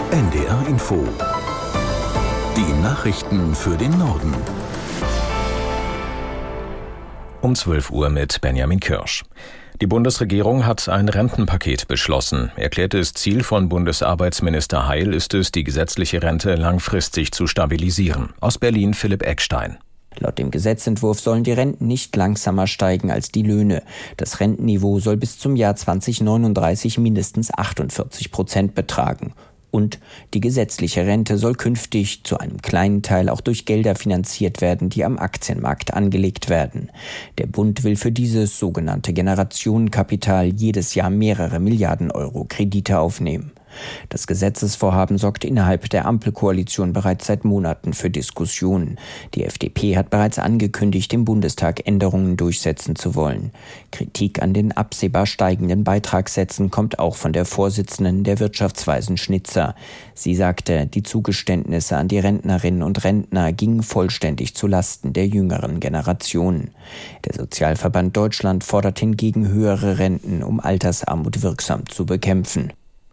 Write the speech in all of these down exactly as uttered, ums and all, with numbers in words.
N D R Info. Die Nachrichten für den Norden. Um zwölf Uhr mit Benjamin Kirsch. Die Bundesregierung hat ein Rentenpaket beschlossen. Erklärtes Ziel von Bundesarbeitsminister Heil ist es, die gesetzliche Rente langfristig zu stabilisieren. Aus Berlin Philipp Eckstein. Laut dem Gesetzentwurf sollen die Renten nicht langsamer steigen als die Löhne. Das Rentenniveau soll bis zum Jahr zweitausendneununddreißig mindestens achtundvierzig Prozent betragen. Und die gesetzliche Rente soll künftig zu einem kleinen Teil auch durch Gelder finanziert werden, die am Aktienmarkt angelegt werden. Der Bund will für dieses sogenannte Generationenkapital jedes Jahr mehrere Milliarden Euro Kredite aufnehmen. Das Gesetzesvorhaben sorgt innerhalb der Ampelkoalition bereits seit Monaten für Diskussionen. Die F D P hat bereits angekündigt, im Bundestag Änderungen durchsetzen zu wollen. Kritik an den absehbar steigenden Beitragssätzen kommt auch von der Vorsitzenden der Wirtschaftsweisen Schnitzer. Sie sagte, die Zugeständnisse an die Rentnerinnen und Rentner gingen vollständig zu Lasten der jüngeren Generationen. Der Sozialverband Deutschland fordert hingegen höhere Renten, um Altersarmut wirksam zu bekämpfen.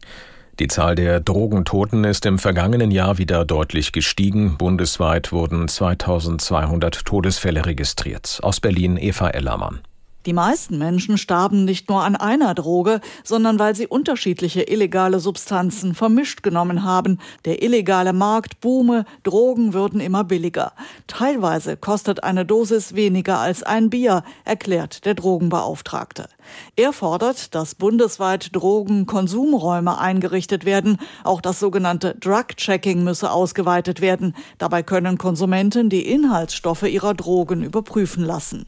Die Zahl der Drogentoten ist im vergangenen Jahr wieder deutlich gestiegen. Bundesweit wurden zweitausendzweihundert Todesfälle registriert. Aus Berlin Eva Ellermann. Die meisten Menschen starben nicht nur an einer Droge, sondern weil sie unterschiedliche illegale Substanzen vermischt genommen haben. Der illegale Markt boome, Drogen würden immer billiger. Teilweise kostet eine Dosis weniger als ein Bier, erklärt der Drogenbeauftragte. Er fordert, dass bundesweit Drogenkonsumräume eingerichtet werden. Auch das sogenannte Drug-Checking müsse ausgeweitet werden. Dabei können Konsumenten die Inhaltsstoffe ihrer Drogen überprüfen lassen.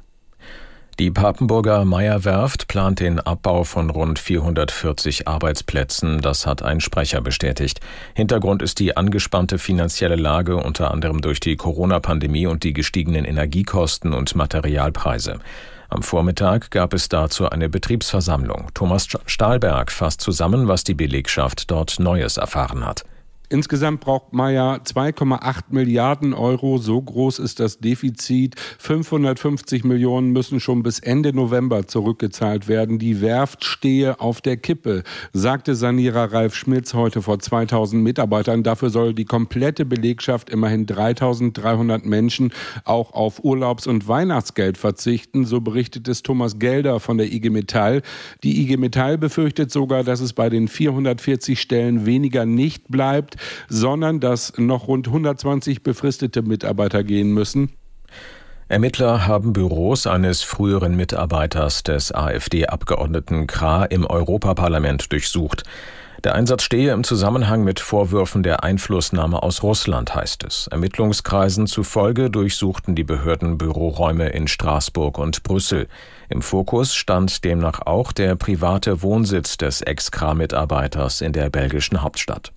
Die Papenburger Meyer-Werft plant den Abbau von rund vierhundertvierzig Arbeitsplätzen, das hat ein Sprecher bestätigt. Hintergrund ist die angespannte finanzielle Lage, unter anderem durch die Corona-Pandemie und die gestiegenen Energiekosten und Materialpreise. Am Vormittag gab es dazu eine Betriebsversammlung. Thomas Stahlberg fasst zusammen, was die Belegschaft dort Neues erfahren hat. Insgesamt braucht Meyer zwei Komma acht Milliarden Euro, so groß ist das Defizit. fünfhundertfünfzig Millionen müssen schon bis Ende November zurückgezahlt werden. Die Werft stehe auf der Kippe, sagte Sanierer Ralf Schmitz heute vor zweitausend Mitarbeitern. Dafür soll die komplette Belegschaft, immerhin dreitausenddreihundert Menschen, auch auf Urlaubs- und Weihnachtsgeld verzichten. So berichtet es Thomas Gelder von der I G Metall. Die I G Metall befürchtet sogar, dass es bei den vierhundertvierzig Stellen weniger nicht bleibt, sondern dass noch rund hundertzwanzig befristete Mitarbeiter gehen müssen. Ermittler haben Büros eines früheren Mitarbeiters des AfD-Abgeordneten Krah im Europaparlament durchsucht. Der Einsatz stehe im Zusammenhang mit Vorwürfen der Einflussnahme aus Russland, heißt es. Ermittlungskreisen zufolge durchsuchten die Behörden Büroräume in Straßburg und Brüssel. Im Fokus stand demnach auch der private Wohnsitz des Ex-Krah-Mitarbeiters in der belgischen Hauptstadt.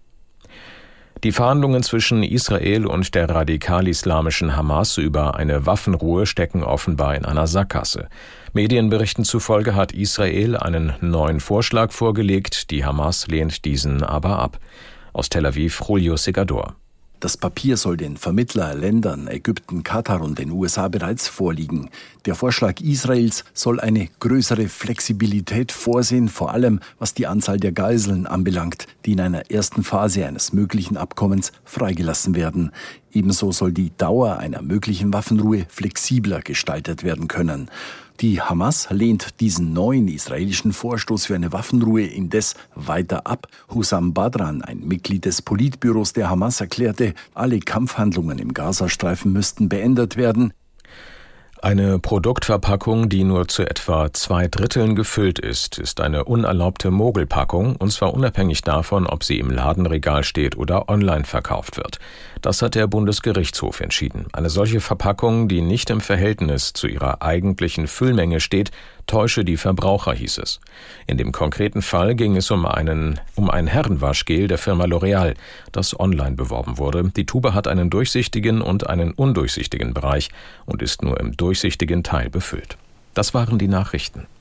Die Verhandlungen zwischen Israel und der radikal-islamischen Hamas über eine Waffenruhe stecken offenbar in einer Sackgasse. Medienberichten zufolge hat Israel einen neuen Vorschlag vorgelegt, die Hamas lehnt diesen aber ab. Aus Tel Aviv Julio Segador. Das Papier soll den Vermittlerländern Ägypten, Katar und den U S A bereits vorliegen. Der Vorschlag Israels soll eine größere Flexibilität vorsehen, vor allem was die Anzahl der Geiseln anbelangt, die in einer ersten Phase eines möglichen Abkommens freigelassen werden. Ebenso soll die Dauer einer möglichen Waffenruhe flexibler gestaltet werden können. Die Hamas lehnt diesen neuen israelischen Vorstoß für eine Waffenruhe indes weiter ab. Hussam Badran, ein Mitglied des Politbüros der Hamas, erklärte, alle Kampfhandlungen im Gazastreifen müssten beendet werden. Eine Produktverpackung, die nur zu etwa zwei Dritteln gefüllt ist, ist eine unerlaubte Mogelpackung, und zwar unabhängig davon, ob sie im Ladenregal steht oder online verkauft wird. Das hat der Bundesgerichtshof entschieden. Eine solche Verpackung, die nicht im Verhältnis zu ihrer eigentlichen Füllmenge steht, täusche die Verbraucher, hieß es. In dem konkreten Fall ging es um einen um ein Herrenwaschgel der Firma L'Oreal, das online beworben wurde. Die Tube hat einen durchsichtigen und einen undurchsichtigen Bereich und ist nur im durchsichtigen Teil befüllt. Das waren die Nachrichten.